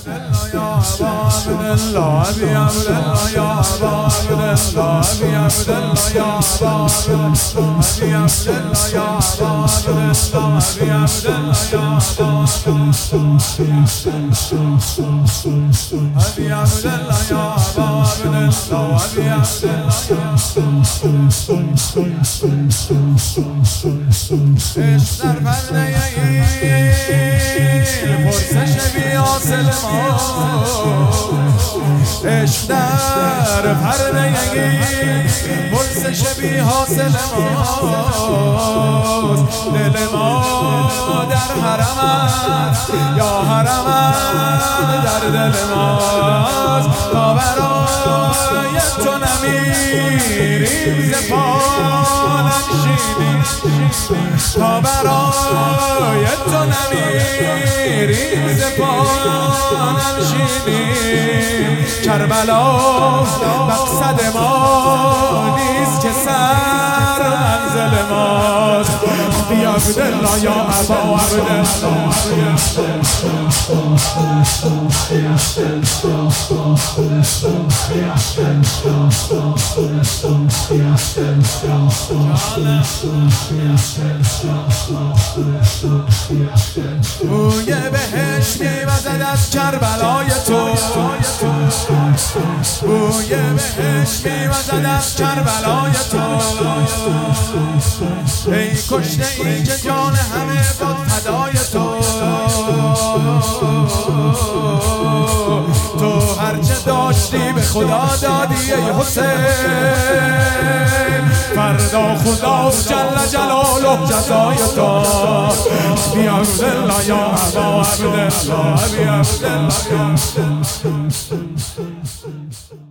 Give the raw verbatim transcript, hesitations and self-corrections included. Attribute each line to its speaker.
Speaker 1: عبدالله یا ابا عبدالله ابی عبدالله یا ابا عبدالله ابی عبدالله یا ابا ابی عبدالله یا ابا عبدالله ابی عبدالله یا ابا ابی عبدالله یا ابا عبدالله ابی عبدالله عشق در پرده این پرسش بی حاصل ماست، عشق در پرده این پرسش بی حاصل ماست. دل ما در حرمت یا حرمت در دل ماست، تا برای تو نمیریم ز پا ننشینیم، تا برای تو نمیریم ز پا ننشینیم. کربلا مقصد ما نیست که سر منزل ماست. بی عبدالله یا ابا عبدالله بوی بهشت میوزد از کربلای تو، بوی بهشت میوزد از کربلای تو. ای کشته ای که جان همه با فدای تو، تو هرچه داشتی به خدا دادی ای حسین. فردا خدا جل جلاله جزای تو. بی عبدالله یا ابا عبدالله ابی عبدالله.